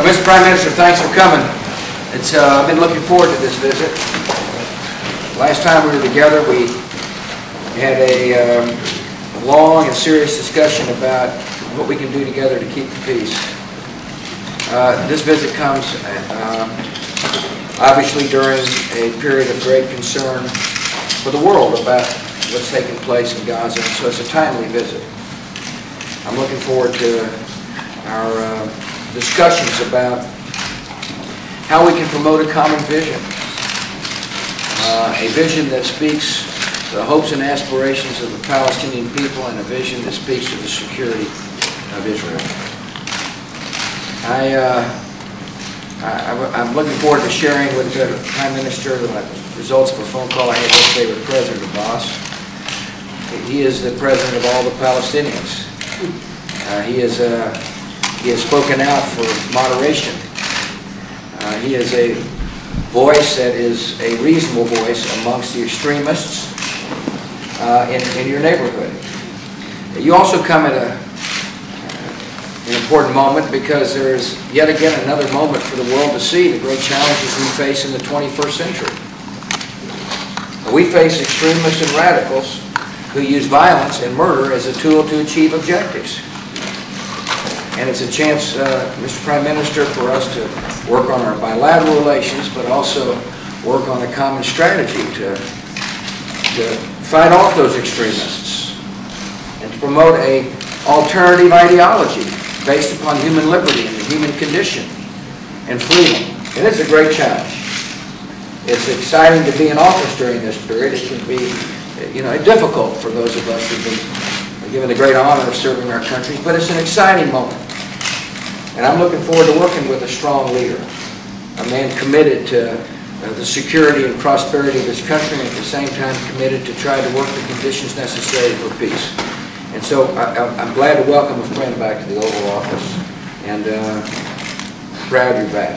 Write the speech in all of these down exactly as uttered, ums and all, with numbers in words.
Uh, Mister Prime Minister, thanks for coming. It's, uh, I've been looking forward to this visit. Last time we were together, we had a um, long and serious discussion about what we can do together to keep the peace. Uh, this visit comes uh, obviously during a period of great concern for the world about what's taking place in Gaza, so it's a timely visit. I'm looking forward to our uh, discussions about how we can promote a common vision, uh, a vision that speaks to the hopes and aspirations of the Palestinian people, and a vision that speaks to the security of Israel. I, uh, I, I'm looking forward to sharing with the Prime Minister the results of a phone call I had yesterday with President Abbas. He is the president of all the Palestinians. Uh, he, is, uh, he has spoken out for moderation. Uh, he is a voice that is a reasonable voice amongst the extremists uh, in, in your neighborhood. You also come at a, uh, an important moment, because there is yet again another moment for the world to see the great challenges we face in the twenty-first century. We face extremists and radicals who use violence and murder as a tool to achieve objectives. And it's a chance, uh, Mister Prime Minister, for us to work on our bilateral relations, but also work on a common strategy to, to fight off those extremists and to promote an alternative ideology based upon human liberty and the human condition and freedom. And it's a great challenge. It's exciting to be in office during this period. It can be, you know, difficult for those of us who've been given the great honor of serving our countries, but it's an exciting moment. And I'm looking forward to working with a strong leader, a man committed to uh, the security and prosperity of his country, and at the same time committed to try to work the conditions necessary for peace. And so I, I'm glad to welcome a friend back to the Oval Office, and uh, proud you're back.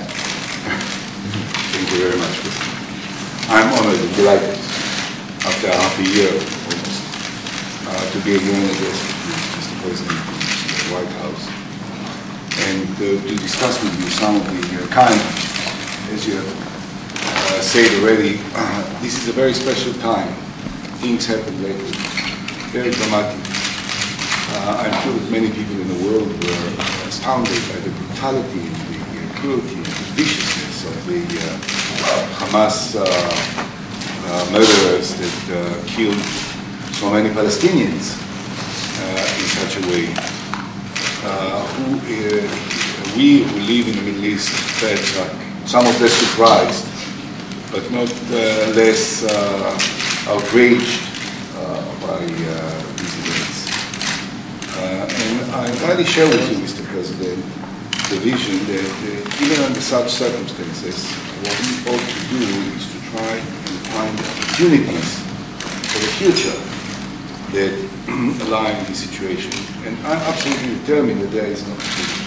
Thank you very much. I'm honored and delighted, after half a year almost, uh, to be again addressed with Mister President of the White House, and uh, to discuss with you some of the uh, kind, as you have uh, said already. Uh, this is a very special time. Things happen lately, very dramatic. Uh, I'm sure that many people in the world were astounded by the brutality and the cruelty and the viciousness of the uh, Hamas uh, uh, murderers that uh, killed so many Palestinians uh, in such a way. Uh, who, uh, we who live in the Middle East felt uh, somewhat less surprised, but not uh, less uh, outraged uh, by uh, these events. Uh, and I entirely share with you, Mister President, the vision that uh, even under such circumstances, what we ought to do is to try and find opportunities for the future that align with the situation. And I'm absolutely determined that there is an opportunity.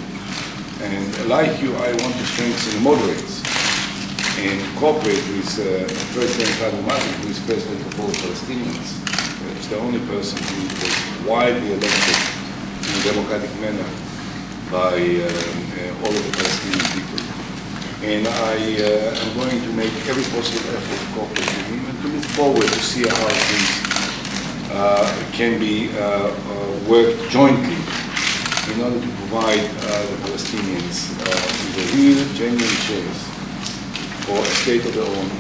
And like you, I want to strengthen the moderates and cooperate with uh, President Abu Mazen, who is president of all Palestinians. He's the only person who was widely elected in a democratic manner by um, uh, all of the Palestinian people. And I uh, am going to make every possible effort to cooperate with him and to look forward to see how things uh, can be uh, uh, worked jointly in order to provide uh, the Palestinians uh, with a real, genuine chance for a state of their own,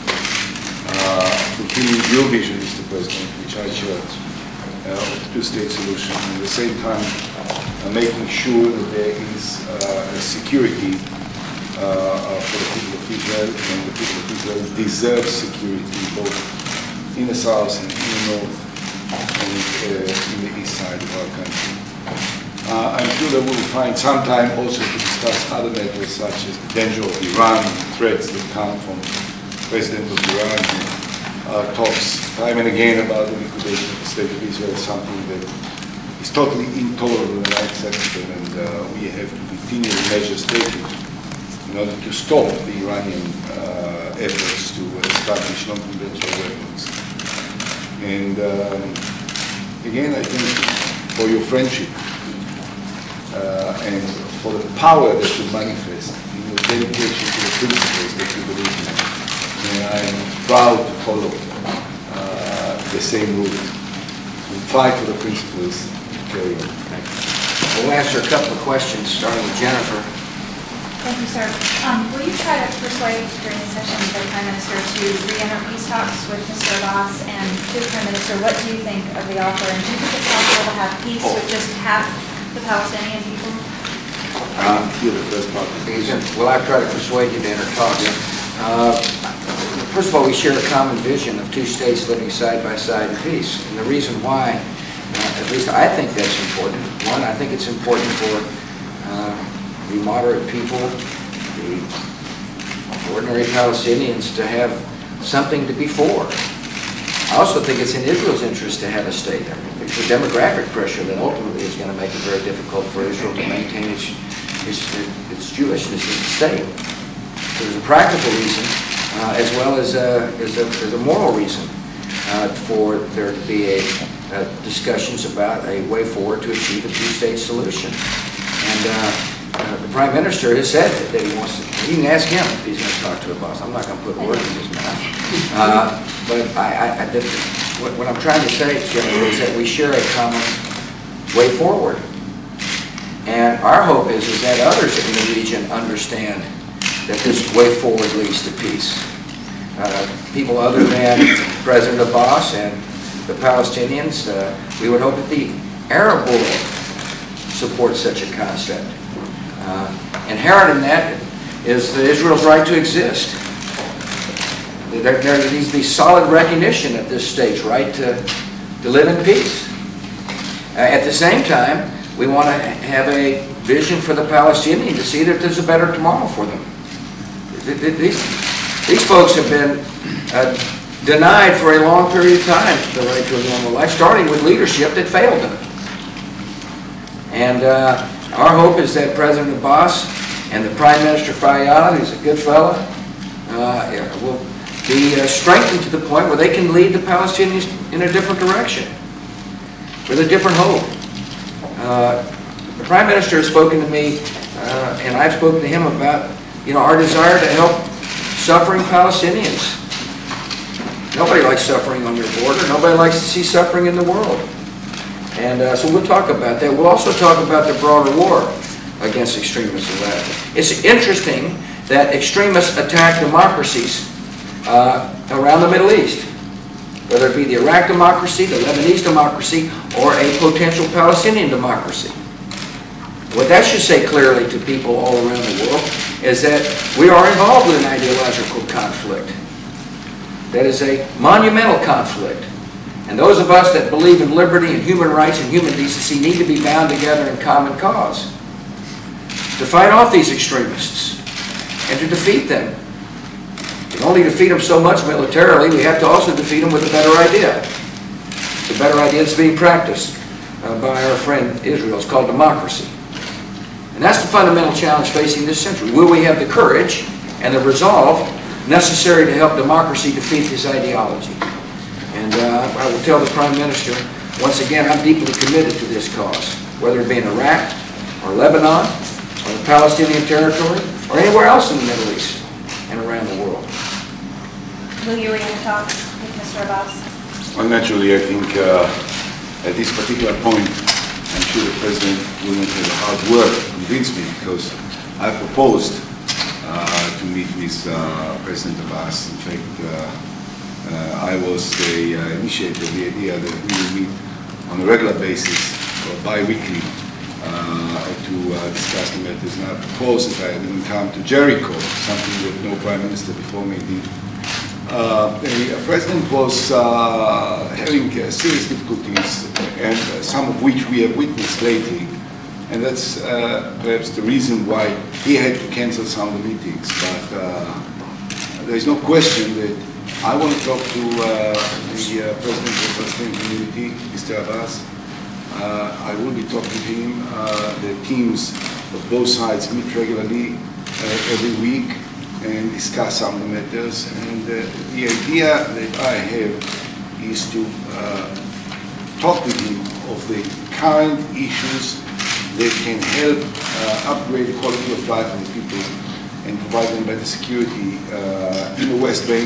uh, fulfilling your vision, Mister President, which I share, uh, of the two-state solution, and at the same time uh, making sure that there is uh, a security uh, for the people of Israel, and the people of Israel deserve security both in the south and in the north and uh, in the east side of our country. Uh, I'm sure that we will find some time also to discuss other matters such as the danger of Iran, threats that come from the President of Iran, who uh, talks time and again about the liquidation of the State of Israel, something that is totally intolerable and unacceptable, and uh, we have to continue the measures taken in order to stop the Iranian uh, efforts to establish non-conventional weapons. And um, again, I think for your friendship uh, and for the power that you manifest in your dedication to the principles that you believe in. And I'm proud to follow uh, the same route, to fight for the principles and carry on. Thank you. We'll answer a couple of questions, starting with Jennifer. Thank you, sir. Um, will you try to persuade during the session the Prime Minister to re-enter peace talks with Mister Abbas? And to the Prime Minister, what do you think of the offer? And do you think it's possible to have peace with just half the Palestinian people? Um, here, the first part. Well, I've tried to persuade you to enter talks. Uh, first of all, we share a common vision of two states living side by side in peace. And the reason why, uh, at least I think that's important. One, I think it's important for uh, the moderate people, the ordinary Palestinians, to have something to be for. I also think it's in Israel's interest to have a state. I mean, it's the demographic pressure that ultimately is going to make it very difficult for Israel to maintain its, its, its Jewishness as a state. So there's a practical reason, uh, as well as a, as a, as a moral reason, uh, for there to be a, uh, discussions about a way forward to achieve a two-state solution. And uh, uh, the Prime Minister has said that, that he wants to. You can ask him if he's going to talk to Abbas. I'm not going to put words in his mouth. Uh, but I, I, I did, what, what I'm trying to say, General, is that we share a common way forward. And our hope is, is that others in the region understand that this way forward leads to peace. Uh, people other than President Abbas and the Palestinians, uh, we would hope that the Arab world supports such a concept. Uh, inherent in that is Israel's right to exist. There, there needs to be solid recognition at this stage, right to, to live in peace. Uh, at the same time, we want to have a vision for the Palestinians to see that there's a better tomorrow for them. These, these folks have been uh, denied for a long period of time the right to a normal life, starting with leadership that failed them. And uh, our hope is that President Abbas and the Prime Minister Fayyad, who's a good fellow, uh, will be uh, strengthened to the point where they can lead the Palestinians in a different direction, with a different hope. Uh, the Prime Minister has spoken to me, uh, and I've spoken to him about, you know, our desire to help suffering Palestinians. Nobody likes suffering on your border. Nobody likes to see suffering in the world. And uh, so we'll talk about that. We'll also talk about the broader war against extremists in Lebanon. It's interesting that extremists attack democracies uh, around the Middle East, whether it be the Iraq democracy, the Lebanese democracy, or a potential Palestinian democracy. What that should say clearly to people all around the world is that we are involved with an ideological conflict. That is a monumental conflict. And those of us that believe in liberty and human rights and human decency need to be bound together in common cause to fight off these extremists and to defeat them. We can only defeat them so much militarily. We have to also defeat them with a better idea. The better idea that's being practiced uh, by our friend Israel. It's called democracy. And that's the fundamental challenge facing this century. Will we have the courage and the resolve necessary to help democracy defeat this ideology? And uh, I will tell the Prime Minister, once again, I'm deeply committed to this cause, whether it be in Iraq, or Lebanon, or the Palestinian territory, or anywhere else in the Middle East and around the world. Will you re-enter talks with Mister Abbas? Well, naturally, I think uh, at this particular point, I'm sure the President will not have hard work to convince me, because I proposed uh, to meet with uh, President Abbas. In fact, uh, uh, I was the uh, initiator of the idea that we will meet on a regular basis or bi-weekly uh, to uh, discuss the matters. And I proposed that I didn't come to Jericho, something that no Prime Minister before me did. Uh, the President was uh, having uh, serious difficulties, and uh, some of which we have witnessed lately, and that's uh, perhaps the reason why he had to cancel some of the meetings. But uh, there is no question that I want to talk to uh, the uh, President of the Palestinian community, Mister Abbas. Uh, I will be talking to him. Uh, the teams of both sides meet regularly uh, every week and discuss some of the matters. And uh, the idea that I have is to uh, talk with him of the current issues that can help uh, upgrade the quality of life of the people and provide them better security uh, in the West Bank,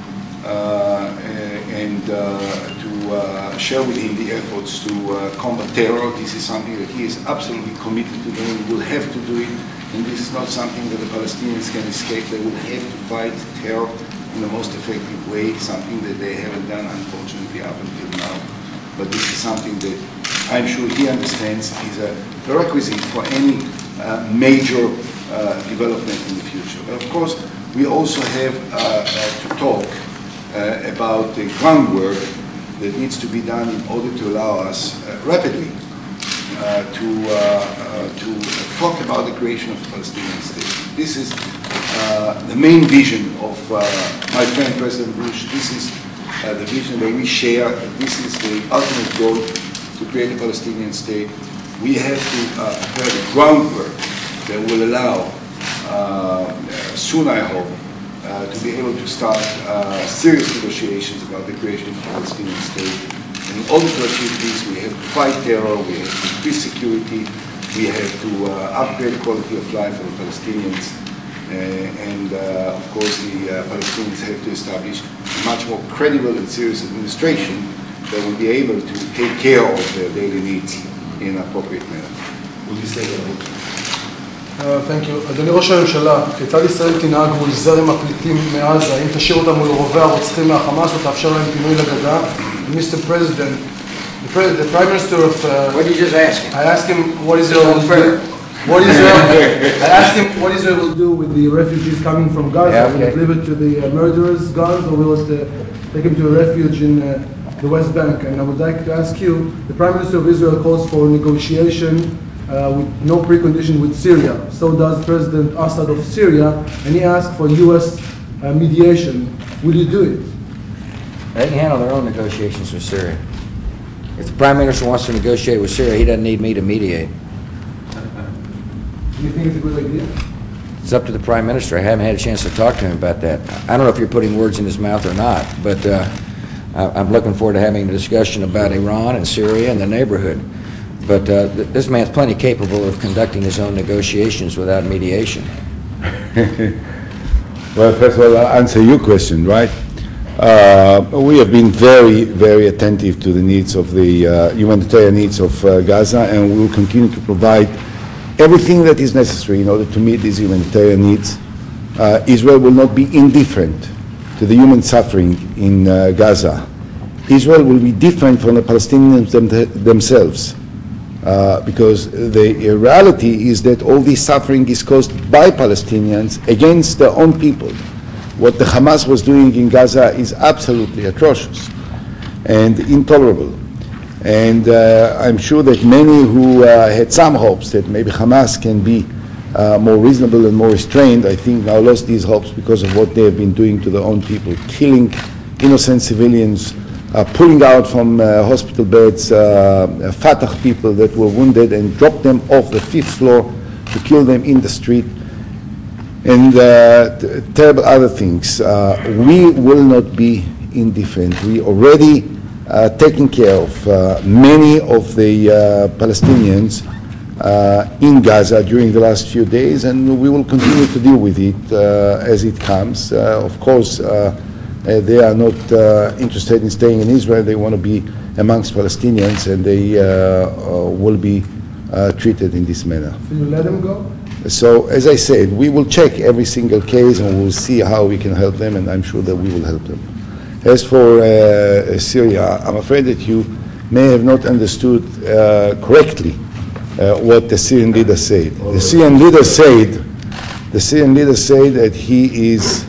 uh, and uh, to uh, share with him the efforts to uh, combat terror. This is something that he is absolutely committed to doing. He will have to do it, and this is not something that the Palestinians can escape. They will have to fight terror in the most effective way, something that they haven't done, unfortunately, up until now. But this is something that I'm sure he understands is a prerequisite for any uh, major uh, development in the future. But of course, we also have uh, uh, to talk uh, about the groundwork that needs to be done in order to allow us uh, rapidly uh, to, uh, uh, to talk about the creation of the Palestinian state. This is uh, the main vision of uh, my friend President Bush. This is uh, the vision that we share. This is the ultimate goal, to create a Palestinian state. We have to uh, prepare the groundwork that will allow, uh, soon I hope, uh, to be able to start uh, serious negotiations about the creation of a Palestinian state. And in order to achieve this, we have to fight terror, we have to increase security, we have to uh, upgrade the quality of life for the Palestinians, uh, and uh, of course the uh, Palestinians have to establish a much more credible and serious administration that will be able to take care of their daily needs in an appropriate manner. Will you say that? Thank you. אדוני ראש הממשלה, כיצד ישראל תנהג מול זרם הפליטים מעזה? האם תשאיר אותם מול רובי הרוצחים מהחמאס או תאפשר להם פינוי לגדה? mister President, the, pre the Prime Minister of... Uh, what did you just ask him? I asked him what Israel will do. What Israel, I asked him what Israel will do with the refugees coming from Gaza. Yeah, okay. Will it leave it to the uh, murderers' guns, or will it uh, take them to a refuge in uh, the West Bank? And I would like to ask you, the Prime Minister of Israel calls for negotiation uh, with no precondition with Syria. So does President Assad of Syria, and he asked for U S uh, mediation. Will you do it? They can handle their own negotiations with Syria. If the Prime Minister wants to negotiate with Syria, he doesn't need me to mediate. Do you think it's a good idea? It's up to the Prime Minister. I haven't had a chance to talk to him about that. I don't know if you're putting words in his mouth or not, but uh, I'm looking forward to having a discussion about Iran and Syria and the neighborhood. But uh, th this man's plenty capable of conducting his own negotiations without mediation. Well, first of all, I'll answer your question, right? Uh, we have been very, very attentive to the needs of the uh, humanitarian needs of uh, Gaza, and we will continue to provide everything that is necessary in order to meet these humanitarian needs. Uh, Israel will not be indifferent to the human suffering in uh, Gaza. Israel will be different from the Palestinians them themselves, uh, because the reality is that all this suffering is caused by Palestinians against their own people. What the Hamas was doing in Gaza is absolutely atrocious and intolerable. And uh, I'm sure that many who uh, had some hopes that maybe Hamas can be uh, more reasonable and more restrained, I think now lost these hopes because of what they have been doing to their own people, killing innocent civilians, uh, pulling out from uh, hospital beds uh, Fatah people that were wounded and dropped them off the fifth floor to kill them in the street, and uh, terrible other things. Uh, we will not be indifferent. We already Uh, taking care of uh, many of the uh, Palestinians uh, in Gaza during the last few days, and we will continue to deal with it uh, as it comes. Uh, of course, uh, uh, they are not uh, interested in staying in Israel. They want to be amongst Palestinians, and they uh, uh, will be uh, treated in this manner. So you let them go? So, as I said, we will check every single case, and we'll see how we can help them, and I'm sure that we will help them. As for uh, Syria, I'm afraid that you may have not understood uh, correctly uh, what the Syrian leader said. The Syrian leader said, the Syrian leader said that he is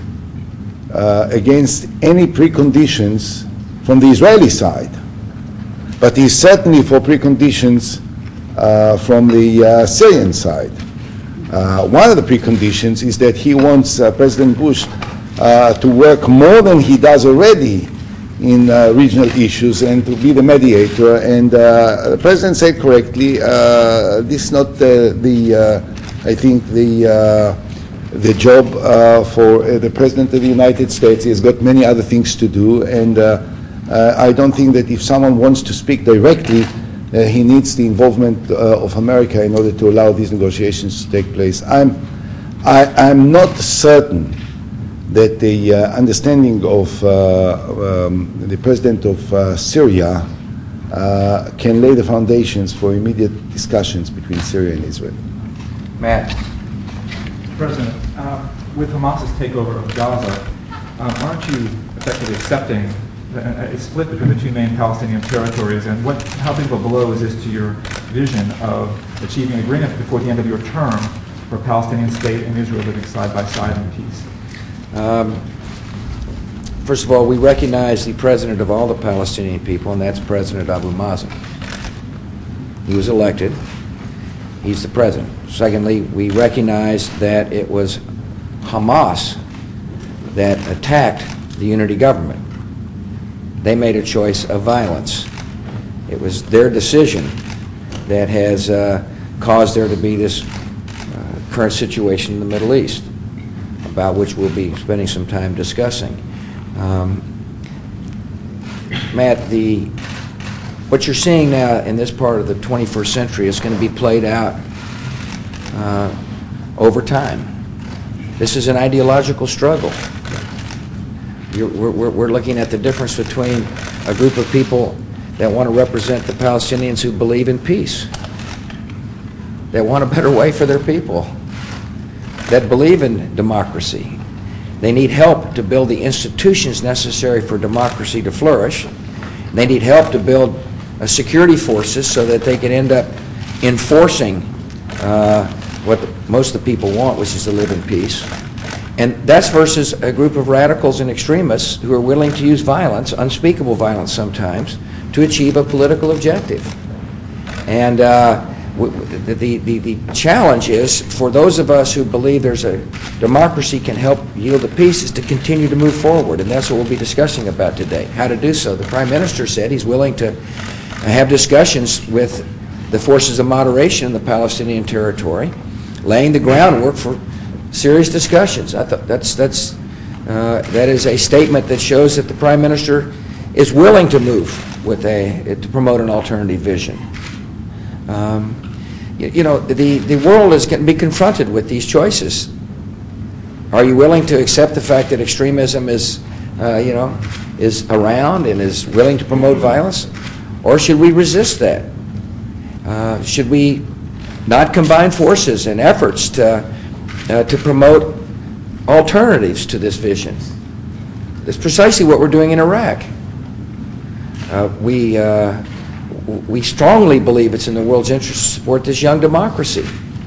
uh, against any preconditions from the Israeli side, but he's certainly for preconditions uh, from the uh, Syrian side. Uh, one of the preconditions is that he wants uh, President Bush Uh, to work more than he does already in uh, regional issues and to be the mediator. And uh, the President said correctly, uh, this is not uh, the, uh, I think, the, uh, the job uh, for uh, the President of the United States. He has got many other things to do. And uh, uh, I don't think that if someone wants to speak directly Uh, he needs the involvement uh, of America in order to allow these negotiations to take place. I'm, I, I'm not certain that the uh, understanding of uh, um, the president of uh, Syria uh, can lay the foundations for immediate discussions between Syria and Israel. Matt? President, uh, with Hamas's takeover of Gaza, um, aren't you effectively accepting a, a split between the two main Palestinian territories? And what, how big of a blow is this to your vision of achieving agreement before the end of your term for a Palestinian state and Israel living side by side in peace? Um, first of all, we recognize the president of all the Palestinian people, and that's President Abu Mazen. He was elected. He's the president. Secondly, we recognize that it was Hamas that attacked the unity government. They made a choice of violence. It was their decision that has uh, caused there to be this uh, current situation in the Middle East, about which we'll be spending some time discussing. Um, Matt, the, what you're seeing now in this part of the twenty-first century is going to be played out uh, over time. This is an ideological struggle. You're, we're, we're looking at the difference between a group of people that want to represent the Palestinians who believe in peace, that want a better way for their people, that believe in democracy. They need help to build the institutions necessary for democracy to flourish. They need help to build uh, security forces so that they can end up enforcing uh, what the, most of the people want, which is to live in peace. And that's versus a group of radicals and extremists who are willing to use violence, unspeakable violence sometimes, to achieve a political objective. And uh, The, the, the, the challenge is for those of us who believe there's a democracy can help yield to peace is to continue to move forward, and that's what we'll be discussing about today, how to do so. The Prime Minister said he's willing to have discussions with the forces of moderation in the Palestinian territory, laying the groundwork for serious discussions. I thought that's, that's, uh, that is a statement that shows that the Prime Minister is willing to move with a, to promote an alternative vision. Um, you, you know, the, the world is going to be confronted with these choices. Are you willing to accept the fact that extremism is, uh, you know, is around and is willing to promote violence? Or should we resist that? Uh, should we not combine forces and efforts to, uh, to promote alternatives to this vision? That's precisely what we're doing in Iraq. Uh, we, uh, we strongly believe it's in the world's interest to support this young democracy.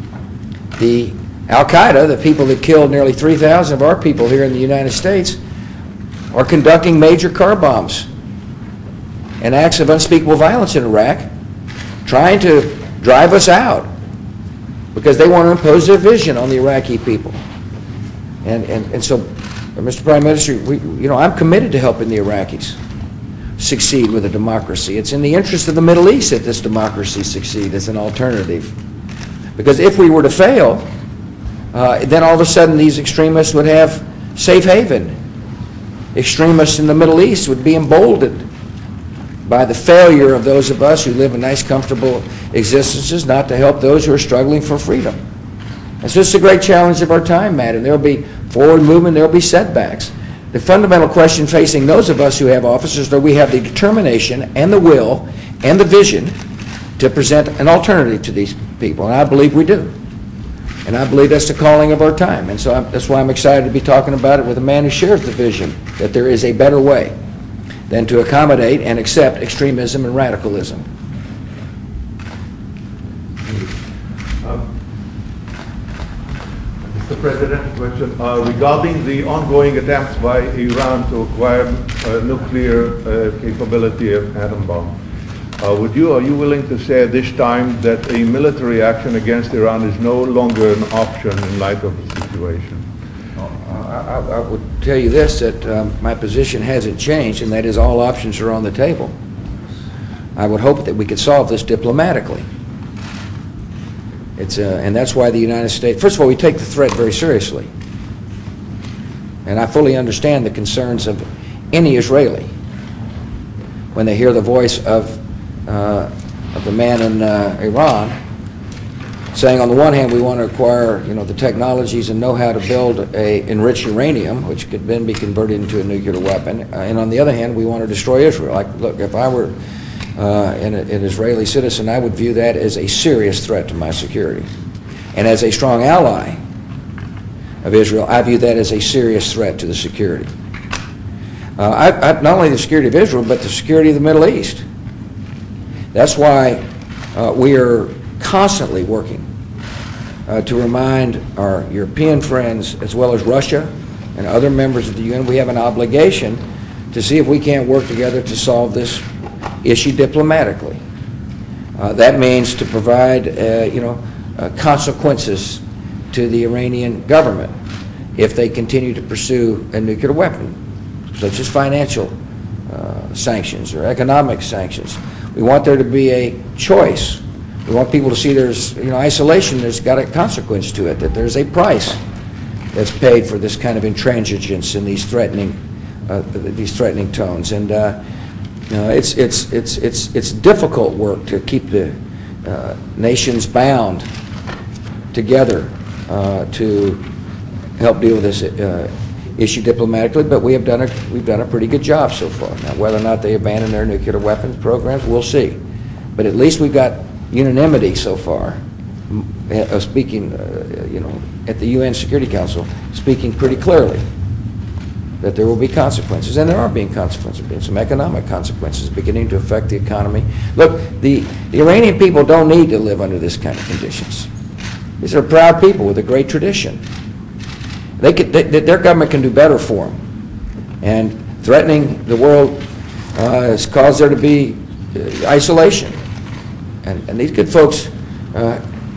The Al-Qaeda, the people that killed nearly three thousand of our people here in the United States, are conducting major car bombs and acts of unspeakable violence in Iraq, trying to drive us out because they want to impose their vision on the Iraqi people. And, and, and so, Mister Prime Minister, we, you know, I'm committed to helping the Iraqis succeed with a democracy. It's in the interest of the Middle East that this democracy succeed as an alternative. Because if we were to fail, uh, then all of a sudden these extremists would have safe haven. Extremists in the Middle East would be emboldened by the failure of those of us who live in nice, comfortable existences not to help those who are struggling for freedom. And so it's a great challenge of our time, Matt, and there will be forward movement, there will be setbacks. The fundamental question facing those of us who have office is that we have the determination and the will and the vision to present an alternative to these people, and I believe we do. And I believe that's the calling of our time, and so I'm, that's why I'm excited to be talking about it with a man who shares the vision that there is a better way than to accommodate and accept extremism and radicalism. Mister President, question uh, regarding the ongoing attempts by Iran to acquire uh, nuclear uh, capability of atom bomb. Uh, would you, are you willing to say at this time that a military action against Iran is no longer an option in light of the situation? I, I would tell you this, that um, my position hasn't changed, and that is all options are on the table. I would hope that we could solve this diplomatically. It's, uh, and that's why the United States, first of all, we take the threat very seriously. And I fully understand the concerns of any Israeli when they hear the voice of uh, of the man in uh, Iran, saying on the one hand we want to acquire, you know, the technologies and know-how to build a enriched uranium, which could then be converted into a nuclear weapon, uh, and on the other hand we want to destroy Israel. Like, look, if I were uh, an, an Israeli citizen, I would view that as a serious threat to my security. And as a strong ally of Israel, I view that as a serious threat to the security. Uh, I, I, not only the security of Israel, but the security of the Middle East. That's why uh, we are constantly working uh, to remind our European friends, as well as Russia and other members of the U N, we have an obligation to see if we can't work together to solve this issue diplomatically. Uh, that means to provide, uh, you know, uh, consequences to the Iranian government if they continue to pursue a nuclear weapon, such as financial uh, sanctions or economic sanctions. We want there to be a choice. We want people to see there's, you know, isolation, there's got a consequence to it, that there's a price that's paid for this kind of intransigence and these threatening, uh, these threatening tones. And uh, you know, it's, it's, it's, it's, it's difficult work to keep the uh, nations bound together uh, to help deal with this uh, issue diplomatically, but we have done a, we've done a pretty good job so far. Now, whether or not they abandon their nuclear weapons programs, we'll see. But at least we've got unanimity so far, uh, speaking, uh, you know, at the U N Security Council, speaking pretty clearly that there will be consequences, and there are being consequences, being some economic consequences beginning to affect the economy. Look, the, the Iranian people don't need to live under this kind of conditions. These are proud people with a great tradition. They could, they, their government can do better for them. And threatening the world uh, has caused there to be uh, isolation. And, and these good folks uh,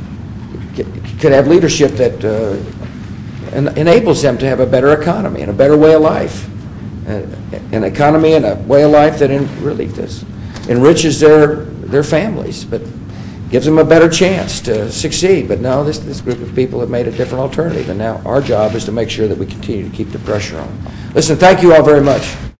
could have leadership that uh, en enables them to have a better economy and a better way of life. Uh, an economy and a way of life that en really does, enriches their, their families, but gives them a better chance to succeed. But no, this, this group of people have made a different alternative, and now our job is to make sure that we continue to keep the pressure on. Listen, thank you all very much.